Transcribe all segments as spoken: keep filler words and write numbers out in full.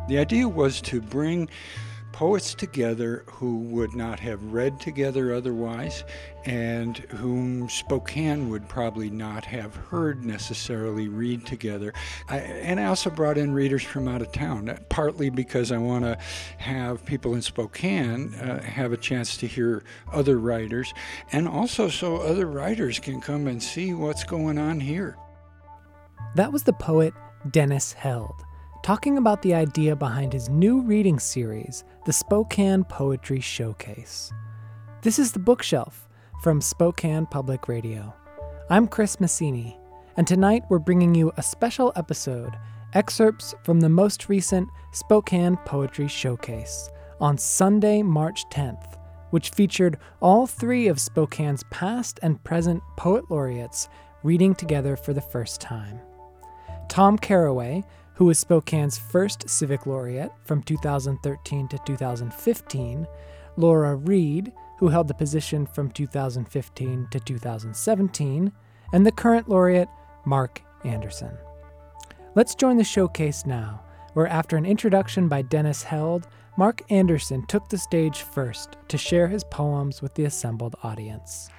The idea was to bring poets together who would not have read together otherwise, and whom Spokane would probably not have heard necessarily read together. I, and I also brought in readers from out of town, partly because I want to have people in Spokane uh, have a chance to hear other writers, and also so other writers can come and see what's going on here. That was the poet Dennis Held, talking about the idea behind his new reading series, the Spokane Poetry Showcase. This is The Bookshelf from Spokane Public Radio. I'm Chris Massini, and tonight we're bringing you a special episode, excerpts from the most recent Spokane Poetry Showcase on Sunday, March tenth, which featured all three of Spokane's past and present poet laureates reading together for the first time. Tom Carraway, who was Spokane's first Civic Laureate from two thousand thirteen to two thousand fifteen, Laura Reed, who held the position from two thousand fifteen to two thousand seventeen, and the current laureate, Mark Anderson. Let's join the showcase now, where after an introduction by Dennis Held, Mark Anderson took the stage first to share his poems with the assembled audience.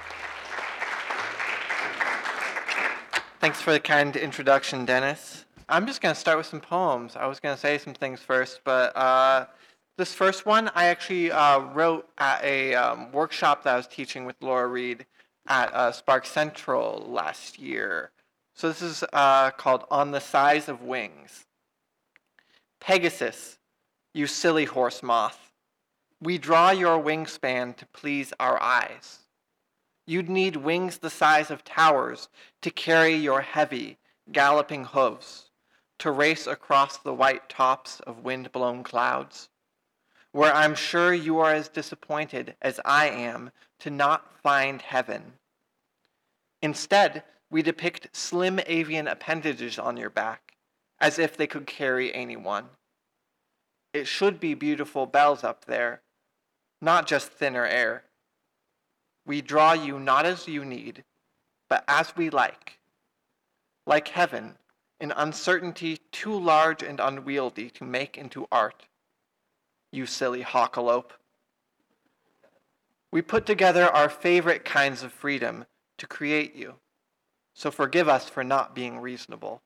Thanks for the kind introduction, Dennis. I'm just going to start with some poems. I was going to say some things first, but uh, this first one I actually uh, wrote at a um, workshop that I was teaching with Laura Reed at uh, Spark Central last year. So this is uh, called On the Size of Wings. Pegasus, you silly horse moth, we draw your wingspan to please our eyes. You'd need wings the size of towers to carry your heavy, galloping hooves, to race across the white tops of wind-blown clouds, where I'm sure you are as disappointed as I am to not find heaven. Instead, we depict slim avian appendages on your back, as if they could carry anyone. It should be beautiful bells up there, not just thinner air. We draw you not as you need, but as we like. Like heaven, an uncertainty too large and unwieldy to make into art. You silly hawkalope. We put together our favorite kinds of freedom to create you, so forgive us for not being reasonable.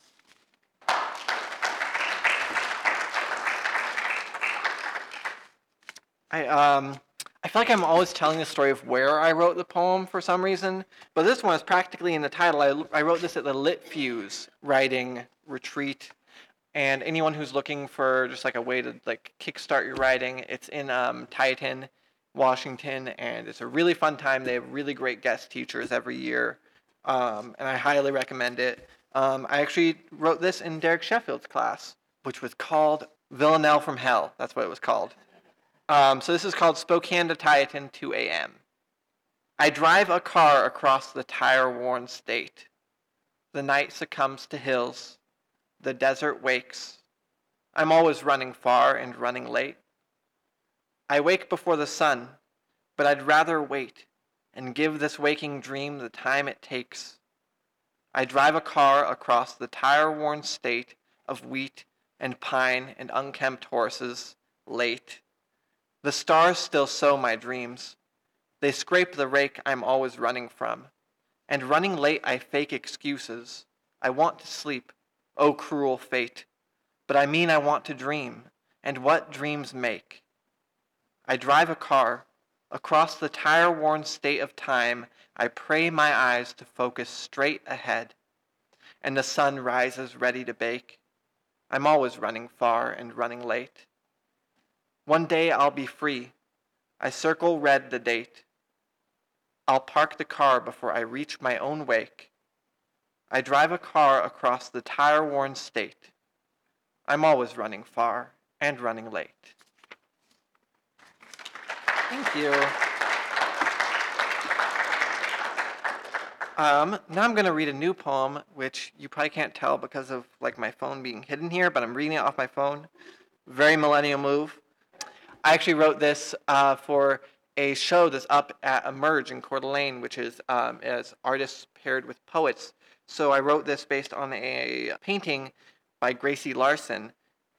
I, um... I feel like I'm always telling the story of where I wrote the poem for some reason, but this one is practically in the title. I, I wrote this at the Lit Fuse writing retreat, and anyone who's looking for just like a way to like kickstart your writing, it's in um, Tieton, Washington, and it's a really fun time. They have really great guest teachers every year, um, and I highly recommend it. Um, I actually wrote this in Derek Sheffield's class, which was called Villanelle from Hell. That's what it was called. Um, so this is called Spokane to Tieton, two a.m. I drive a car across the tire-worn state. The night succumbs to hills. The desert wakes. I'm always running far and running late. I wake before the sun, but I'd rather wait and give this waking dream the time it takes. I drive a car across the tire-worn state of wheat and pine and unkempt horses, late. The stars still sow my dreams. They scrape the rake I'm always running from. And running late I fake excuses. I want to sleep, oh cruel fate. But I mean I want to dream, and what dreams make. I drive a car. Across the tire-worn state of time, I pray my eyes to focus straight ahead. And the sun rises ready to bake. I'm always running far and running late. One day I'll be free. I circle red the date. I'll park the car before I reach my own wake. I drive a car across the tire-worn state. I'm always running far and running late. Thank you. Um, now I'm going to read a new poem, which you probably can't tell because of like my phone being hidden here, but I'm reading it off my phone. Very millennial move. I actually wrote this uh, for a show that's up at Emerge in Coeur d'Alene, which is um, as artists paired with poets. So I wrote this based on a painting by Gracie Larson,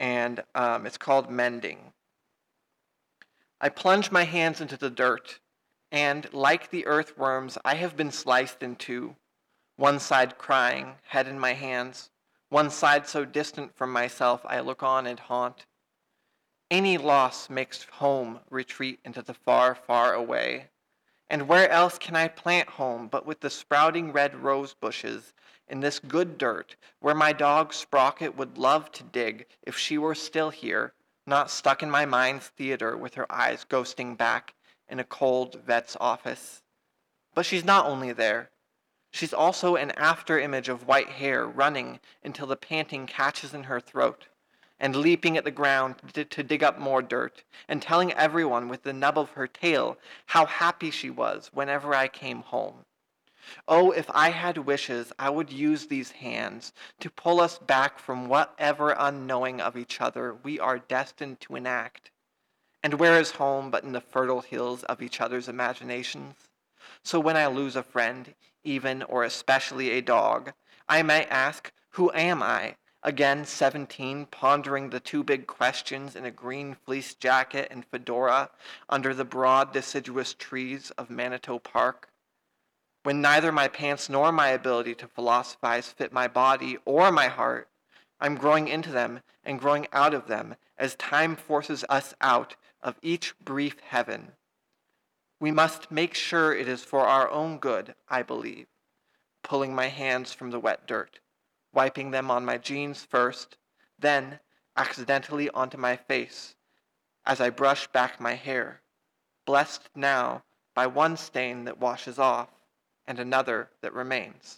and um, it's called Mending. I plunge my hands into the dirt, and, like the earthworms, I have been sliced in two, one side crying, head in my hands, one side so distant from myself I look on and haunt. Any loss makes home retreat into the far, far away. And where else can I plant home but with the sprouting red rose bushes in this good dirt where my dog Sprocket would love to dig if she were still here, not stuck in my mind's theater with her eyes ghosting back in a cold vet's office. But she's not only there. She's also an after-image of white hair running until the panting catches in her throat, and leaping at the ground to, to dig up more dirt, and telling everyone with the nub of her tail how happy she was whenever I came home. Oh, if I had wishes, I would use these hands to pull us back from whatever unknowing of each other we are destined to enact. And where is home but in the fertile hills of each other's imaginations? So when I lose a friend, even or especially a dog, I might ask, who am I? Again seventeen, pondering the two big questions in a green fleece jacket and fedora under the broad deciduous trees of Manitou Park. When neither my pants nor my ability to philosophize fit my body or my heart, I'm growing into them and growing out of them as time forces us out of each brief heaven. We must make sure it is for our own good, I believe, pulling my hands from the wet dirt, wiping them on my jeans first, then accidentally onto my face as I brush back my hair, blessed now by one stain that washes off and another that remains.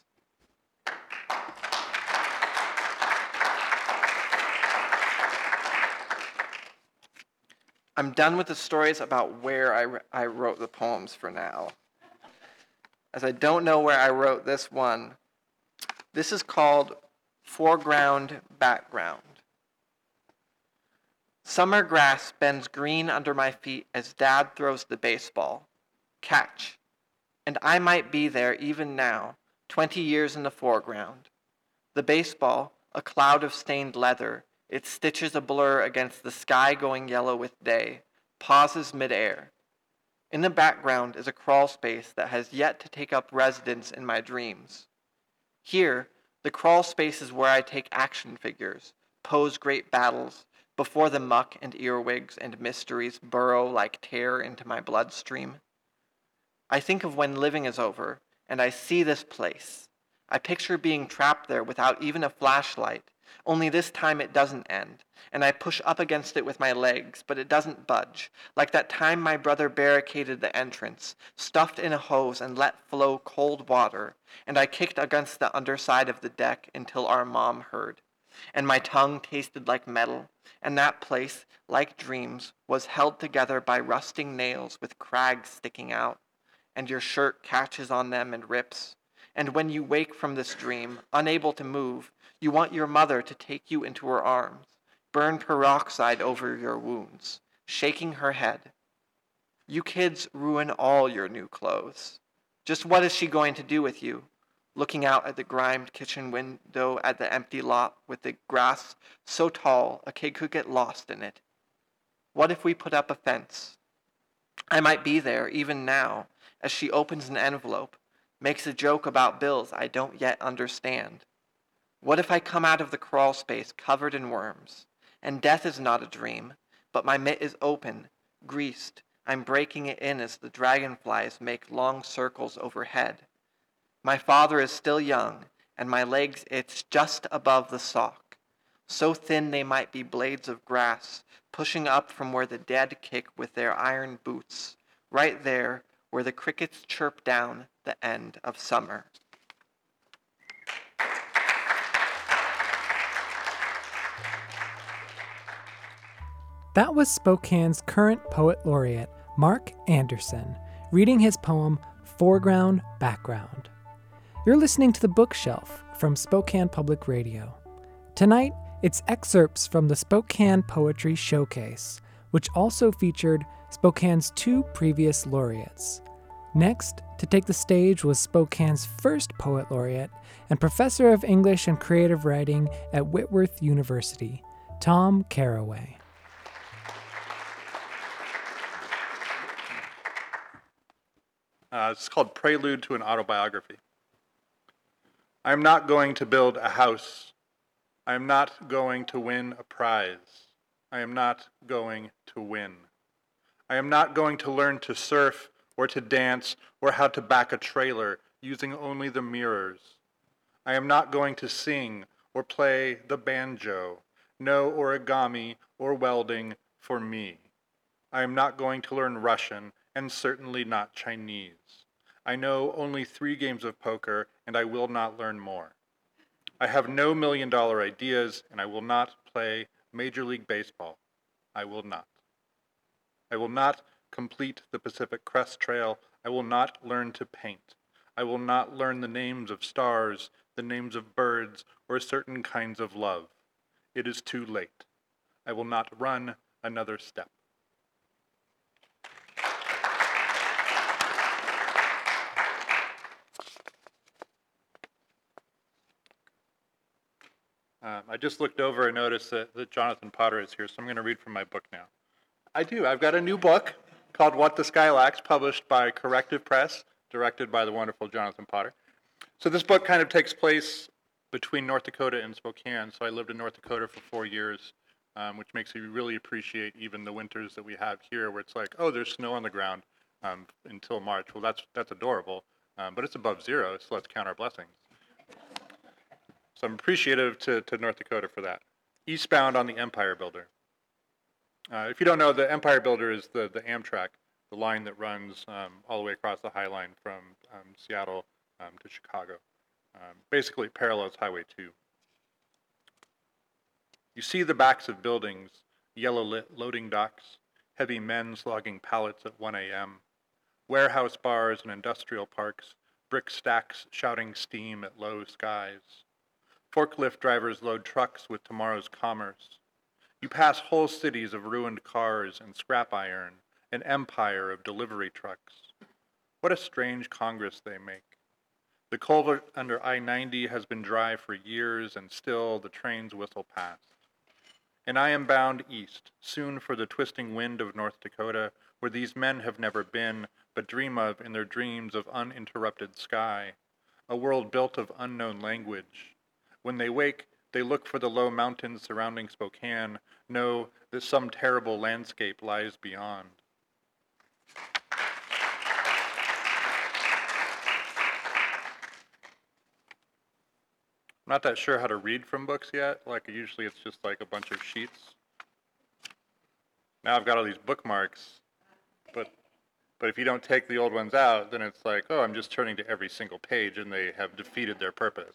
I'm done with the stories about where I, I wrote the poems for now, as I don't know where I wrote this one. This is called Foreground, Background. Summer grass bends green under my feet as Dad throws the baseball. Catch. And I might be there even now, twenty years in the foreground. The baseball, a cloud of stained leather, its stitches a blur against the sky going yellow with day, pauses midair. In the background is a crawl space that has yet to take up residence in my dreams. Here, the crawl space is where I take action figures, pose great battles, before the muck and earwigs and mysteries burrow like tear into my bloodstream. I think of when living is over, and I see this place. I picture being trapped there without even a flashlight, only this time it doesn't end, and I push up against it with my legs, but it doesn't budge, like that time my brother barricaded the entrance, stuffed in a hose and let flow cold water, and I kicked against the underside of the deck until our mom heard, and my tongue tasted like metal, and that place, like dreams, was held together by rusting nails with crags sticking out, and your shirt catches on them and rips. And when you wake from this dream, unable to move, you want your mother to take you into her arms, burn peroxide over your wounds, shaking her head. You kids ruin all your new clothes. Just what is she going to do with you? Looking out at the grimed kitchen window at the empty lot with the grass so tall a kid could get lost in it. What if we put up a fence? I might be there, even now, as she opens an envelope, makes a joke about bills I don't yet understand. What if I come out of the crawl space covered in worms, and death is not a dream, but my mitt is open, greased, I'm breaking it in as the dragonflies make long circles overhead. My father is still young, and my legs itch just above the sock, so thin they might be blades of grass, pushing up from where the dead kick with their iron boots, right there where the crickets chirp down the end of summer. That was Spokane's current poet laureate, Mark Anderson, reading his poem, Foreground, Background. You're listening to The Bookshelf from Spokane Public Radio. Tonight, it's excerpts from the Spokane Poetry Showcase, which also featured Spokane's two previous laureates. Next, to take the stage was Spokane's first poet laureate and professor of English and creative writing at Whitworth University, Tom Carraway. Uh, it's called Prelude to an Autobiography. I am not going to build a house. I am not going to win a prize. I am not going to win. I am not going to learn to surf or to dance or how to back a trailer using only the mirrors. I am not going to sing or play the banjo, no origami or welding for me. I am not going to learn Russian and certainly not Chinese. I know only three games of poker and I will not learn more. I have no million dollar ideas and I will not play Major League Baseball. I will not. I will not complete the Pacific Crest Trail. I will not learn to paint. I will not learn the names of stars, the names of birds, or certain kinds of love. It is too late. I will not run another step. Um, I just looked over and noticed that, that Jonathan Potter is here, so I'm going to read from my book now. I do. I've got a new book called What the Sky Lacks, published by Corrective Press, directed by the wonderful Jonathan Potter. So this book kind of takes place between North Dakota and Spokane. So I lived in North Dakota for four years, um, which makes you really appreciate even the winters that we have here, where it's like, oh, there's snow on the ground um, until March. Well, that's that's adorable, um, but it's above zero, so let's count our blessings. So I'm appreciative to, to North Dakota for that. Eastbound on the Empire Builder. Uh, if you don't know, the Empire Builder is the, the Amtrak, the line that runs um, all the way across the High Line from um, Seattle um, to Chicago. Um, basically, it parallels Highway two. You see the backs of buildings, yellow-lit loading docks, heavy men slogging pallets at one a.m., warehouse bars and industrial parks, brick stacks shouting steam at low skies. Forklift drivers load trucks with tomorrow's commerce. You pass whole cities of ruined cars and scrap iron, an empire of delivery trucks. What a strange Congress they make. The culvert under I ninety has been dry for years, and still the trains whistle past. And I am bound east, soon for the twisting wind of North Dakota, where these men have never been, but dream of in their dreams of uninterrupted sky, a world built of unknown language. When they wake, they look for the low mountains surrounding Spokane, know that some terrible landscape lies beyond. I'm not that sure how to read from books yet. Like, usually it's just like a bunch of sheets. Now I've got all these bookmarks, but but if you don't take the old ones out, then it's like, oh, I'm just turning to every single page, and they have defeated their purpose.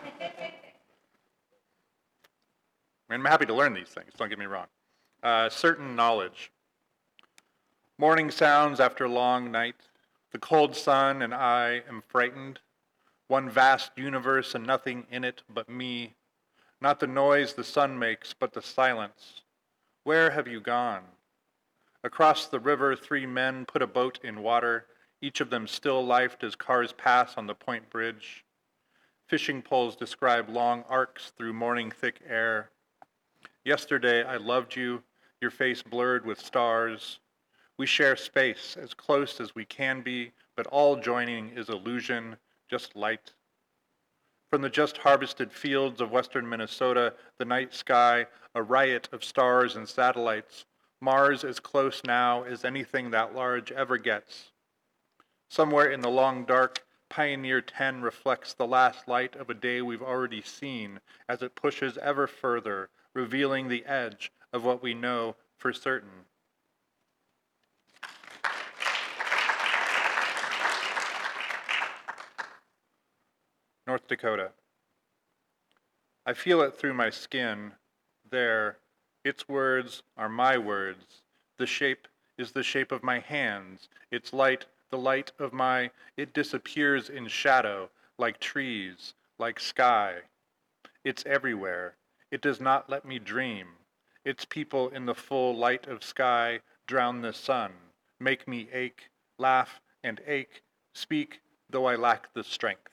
I mean, I'm happy to learn these things, don't get me wrong. Uh, certain knowledge. Morning sounds after long night. The cold sun and I am frightened. One vast universe and nothing in it but me. Not the noise the sun makes, but the silence. Where have you gone? Across the river, three men put a boat in water, each of them still-lifed as cars pass on the Point Bridge. Fishing poles describe long arcs through morning-thick air. Yesterday, I loved you, your face blurred with stars. We share space, as close as we can be, but all joining is illusion, just light. From the just harvested fields of western Minnesota, the night sky, a riot of stars and satellites, Mars as close now as anything that large ever gets. Somewhere in the long dark, Pioneer ten reflects the last light of a day we've already seen as it pushes ever further, revealing the edge of what we know for certain. North Dakota. I feel it through my skin. There, its words are my words. The shape is the shape of my hands. Its light, the light of my, it disappears in shadow, like trees, like sky. It's everywhere. It does not let me dream. Its people in the full light of sky drown the sun, make me ache, laugh and ache, speak though I lack the strength.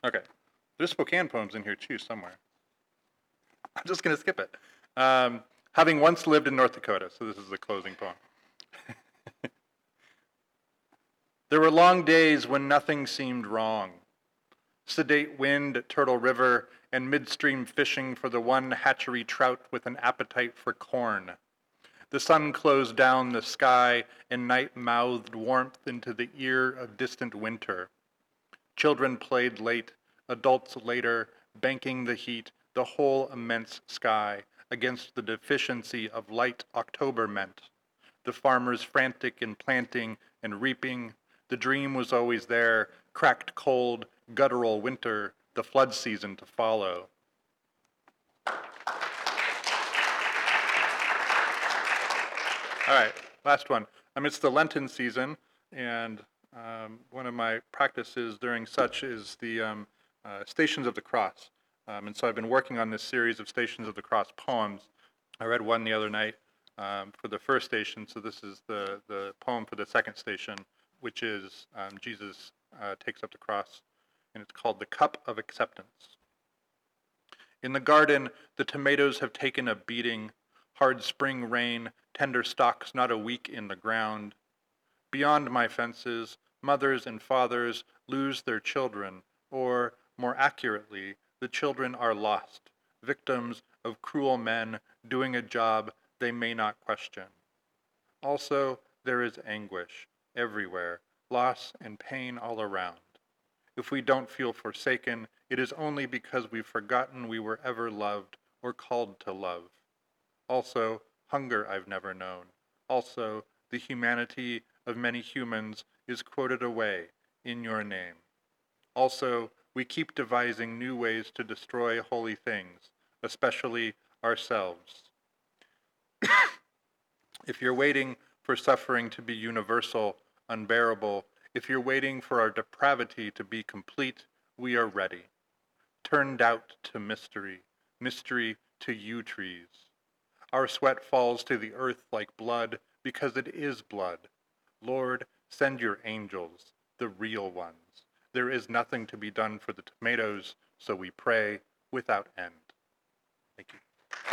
Okay. There's Spokane poems in here too somewhere. I'm just going to skip it. Um, having once lived in North Dakota, so this is the closing poem. There were long days when nothing seemed wrong. Sedate wind at Turtle River and midstream fishing for the one hatchery trout with an appetite for corn. The sun closed down the sky and night mouthed warmth into the ear of distant winter. Children played late, adults later, banking the heat, the whole immense sky, against the deficiency of light October meant. The farmers frantic in planting and reaping. The dream was always there, cracked cold, guttural winter, the flood season to follow. All right, last one. Um, it's the Lenten season, and um, one of my practices during such is the um, uh, Stations of the Cross. Um, and so I've been working on this series of Stations of the Cross poems. I read one the other night um, for the first station, so this is the, the poem for the second station, which is um, Jesus uh, takes up the cross, and it's called The Cup of Acceptance. In the garden, the tomatoes have taken a beating, hard spring rain, tender stalks not a week in the ground. Beyond my fences, mothers and fathers lose their children, or, more accurately, the children are lost, victims of cruel men doing a job they may not question. Also, there is anguish everywhere, loss and pain all around. If we don't feel forsaken, it is only because we've forgotten we were ever loved or called to love. Also, hunger I've never known. Also, the humanity of many humans is quoted away in your name. Also, we keep devising new ways to destroy holy things, especially ourselves. If you're waiting for suffering to be universal, unbearable, if you're waiting for our depravity to be complete, we are ready. Turn doubt to mystery, mystery to yew trees. Our sweat falls to the earth like blood because it is blood. Lord, send your angels, the real ones. There is nothing to be done for the tomatoes, so we pray without end. Thank you.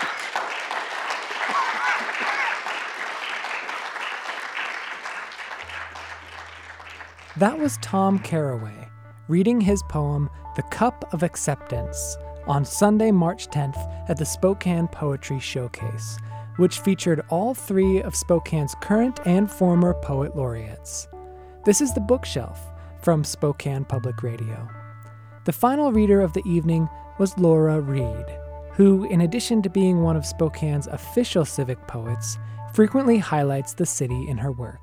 That was Tom Carraway reading his poem, The Cup of Acceptance, on Sunday, March tenth at the Spokane Poetry Showcase, which featured all three of Spokane's current and former poet laureates. This is The Bookshelf from Spokane Public Radio. The final reader of the evening was Laura Reed, who, in addition to being one of Spokane's official civic poets, frequently highlights the city in her work.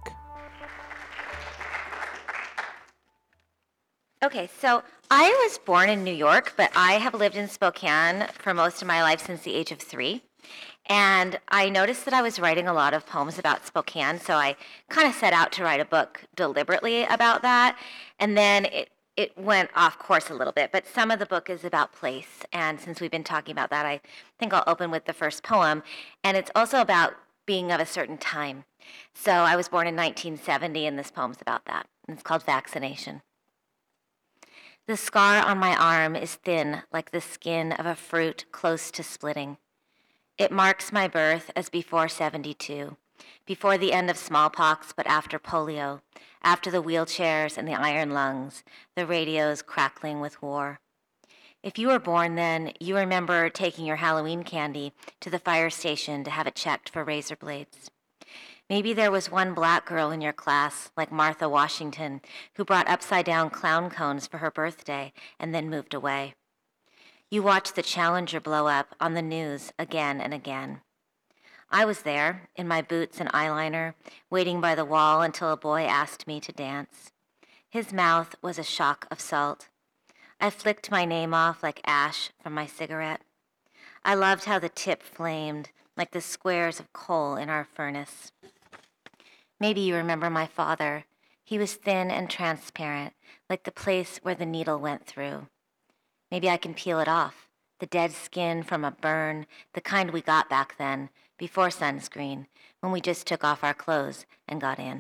Okay, so I was born in New York, but I have lived in Spokane for most of my life since the age of three. And I noticed that I was writing a lot of poems about Spokane, so I kind of set out to write a book deliberately about that. And then it, it went off course a little bit, but some of the book is about place. And since we've been talking about that, I think I'll open with the first poem. And it's also about being of a certain time. So I was born in nineteen seventy, and this poem's about that. And it's called Vaccination. The scar on my arm is thin like the skin of a fruit close to splitting. It marks my birth as before seventy-two, before the end of smallpox, but after polio, after the wheelchairs and the iron lungs, the radios crackling with war. If you were born then, you remember taking your Halloween candy to the fire station to have it checked for razor blades. Maybe there was one black girl in your class, like Martha Washington, who brought upside-down clown cones for her birthday and then moved away. You watched the Challenger blow up on the news again and again. I was there, in my boots and eyeliner, waiting by the wall until a boy asked me to dance. His mouth was a shock of salt. I flicked my name off like ash from my cigarette. I loved how the tip flamed, like the squares of coal in our furnace. Maybe you remember my father. He was thin and transparent, like the place where the needle went through. Maybe I can peel it off, the dead skin from a burn, the kind we got back then, before sunscreen, when we just took off our clothes and got in.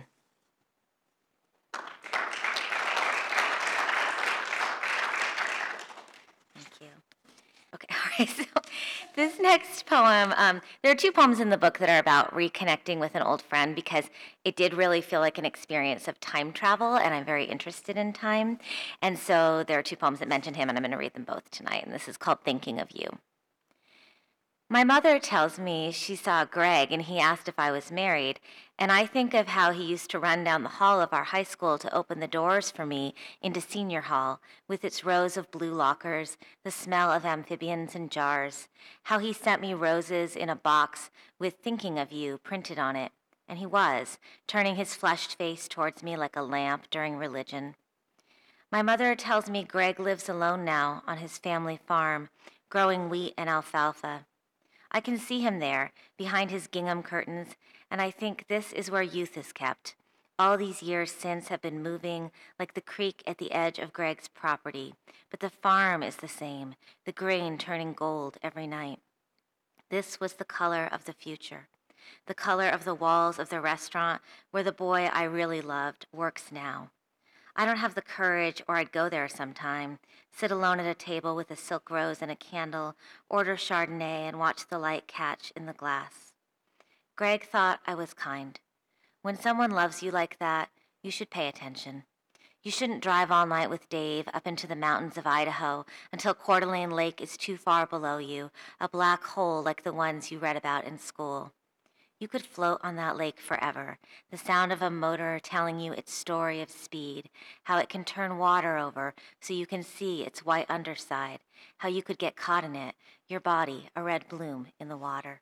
Okay, so this next poem, um, there are two poems in the book that are about reconnecting with an old friend because it did really feel like an experience of time travel, and I'm very interested in time. And so there are two poems that mention him, and I'm going to read them both tonight. And this is called Thinking of You. My mother tells me she saw Greg and he asked if I was married, and I think of how he used to run down the hall of our high school to open the doors for me into senior hall with its rows of blue lockers, the smell of amphibians and jars, how he sent me roses in a box with thinking of you printed on it, and he was, turning his flushed face towards me like a lamp during religion. My mother tells me Greg lives alone now on his family farm, growing wheat and alfalfa. I can see him there, behind his gingham curtains, and I think this is where youth is kept. All these years since have been moving like the creek at the edge of Greg's property, but the farm is the same, the grain turning gold every night. This was the color of the future, the color of the walls of the restaurant where the boy I really loved works now. I don't have the courage, or I'd go there sometime, sit alone at a table with a silk rose and a candle, order Chardonnay, and watch the light catch in the glass. Greg thought I was kind. When someone loves you like that, you should pay attention. You shouldn't drive all night with Dave up into the mountains of Idaho until Coeur d'Alene Lake is too far below you, a black hole like the ones you read about in school. You could float on that lake forever, the sound of a motor telling you its story of speed, how it can turn water over so you can see its white underside, how you could get caught in it, your body a red bloom in the water.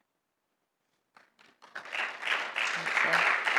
Thank you.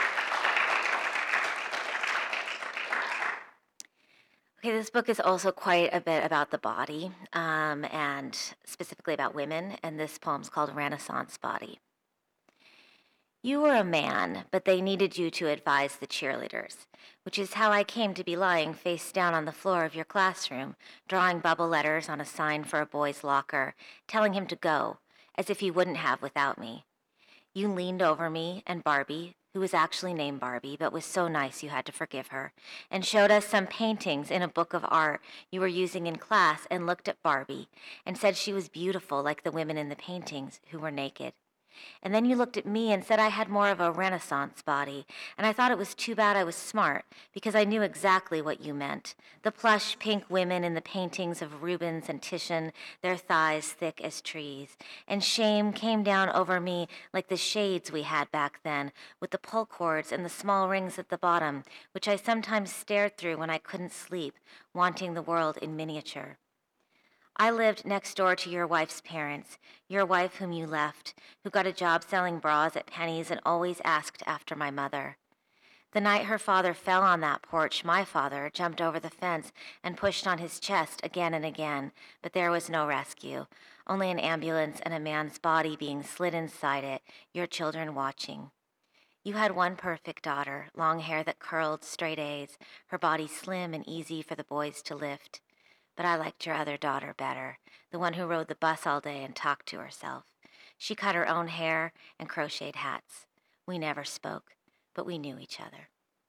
Okay, this book is also quite a bit about the body, um, and specifically about women, and this poem's called Renaissance Body. You were a man, but they needed you to advise the cheerleaders, which is how I came to be lying face down on the floor of your classroom, drawing bubble letters on a sign for a boy's locker, telling him to go, as if he wouldn't have without me. You leaned over me and Barbie, who was actually named Barbie, but was so nice you had to forgive her, and showed us some paintings in a book of art you were using in class, and looked at Barbie and said she was beautiful like the women in the paintings who were naked. And then you looked at me and said I had more of a Renaissance body, and I thought it was too bad I was smart, because I knew exactly what you meant. The plush pink women in the paintings of Rubens and Titian, their thighs thick as trees. And shame came down over me like the shades we had back then, with the pull cords and the small rings at the bottom, which I sometimes stared through when I couldn't sleep, wanting the world in miniature. I lived next door to your wife's parents, your wife whom you left, who got a job selling bras at Penny's and always asked after my mother. The night her father fell on that porch, my father jumped over the fence and pushed on his chest again and again, but there was no rescue, only an ambulance and a man's body being slid inside it, your children watching. You had one perfect daughter, long hair that curled, straight A's, her body slim and easy for the boys to lift. But I liked your other daughter better, the one who rode the bus all day and talked to herself. She cut her own hair and crocheted hats. We never spoke, but we knew each other.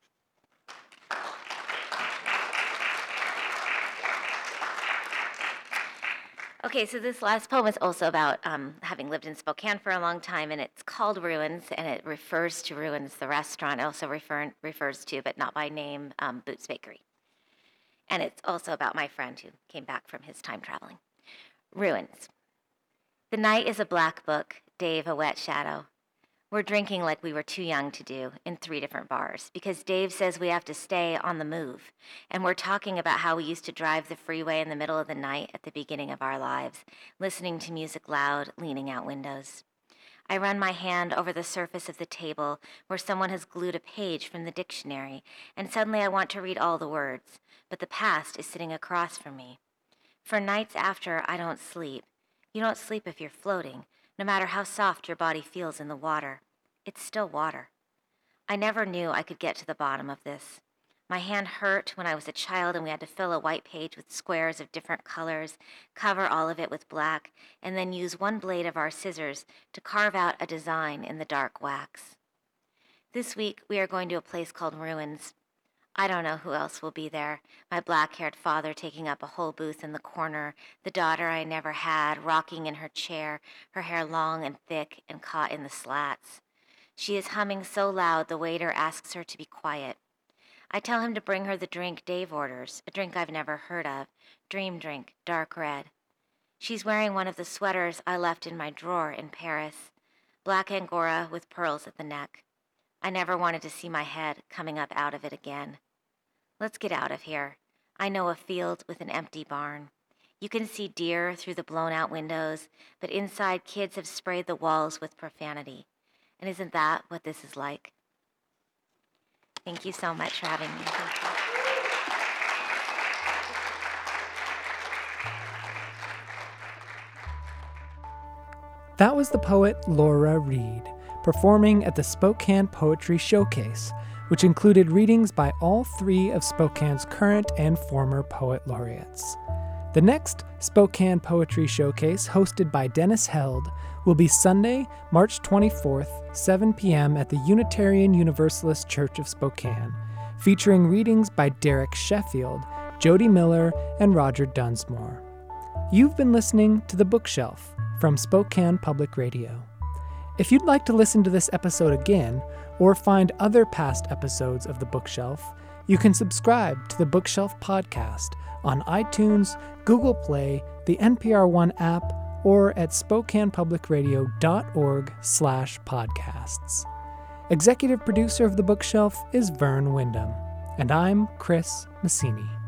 Okay, so this last poem is also about um, having lived in Spokane for a long time, and it's called Ruins, and it refers to Ruins, the restaurant. It also refer, refers to, but not by name, um, Boots Bakery. And it's also about my friend who came back from his time traveling. Ruins. The night is a black book, Dave a wet shadow. We're drinking like we were too young to do in three different bars because Dave says we have to stay on the move. And we're talking about how we used to drive the freeway in the middle of the night at the beginning of our lives, listening to music loud, leaning out windows. I run my hand over the surface of the table where someone has glued a page from the dictionary, and suddenly I want to read all the words, but the past is sitting across from me. For nights after, I don't sleep. You don't sleep if you're floating, no matter how soft your body feels in the water. It's still water. I never knew I could get to the bottom of this. My hand hurt when I was a child and we had to fill a white page with squares of different colors, cover all of it with black, and then use one blade of our scissors to carve out a design in the dark wax. This week, we are going to a place called Ruins. I don't know who else will be there. My black-haired father taking up a whole booth in the corner, the daughter I never had rocking in her chair, her hair long and thick and caught in the slats. She is humming so loud the waiter asks her to be quiet. I tell him to bring her the drink Dave orders, a drink I've never heard of, dream drink, dark red. She's wearing one of the sweaters I left in my drawer in Paris, black Angora with pearls at the neck. I never wanted to see my head coming up out of it again. Let's get out of here. I know a field with an empty barn. You can see deer through the blown-out windows, but inside kids have sprayed the walls with profanity. And isn't that what this is like? Thank you so much for having me. That was the poet Laura Reed, performing at the Spokane Poetry Showcase, which included readings by all three of Spokane's current and former poet laureates. The next Spokane Poetry Showcase, hosted by Dennis Held, will be Sunday, March twenty-fourth, seven p.m. at the Unitarian Universalist Church of Spokane, featuring readings by Derek Sheffield, Jody Miller, and Roger Dunsmore. You've been listening to The Bookshelf from Spokane Public Radio. If you'd like to listen to this episode again, or find other past episodes of The Bookshelf, you can subscribe to the Bookshelf podcast on iTunes, Google Play, the N P R One app, or at spokanepublicradio.org slash podcasts. Executive producer of The Bookshelf is Vern Wyndham, and I'm Chris Messini.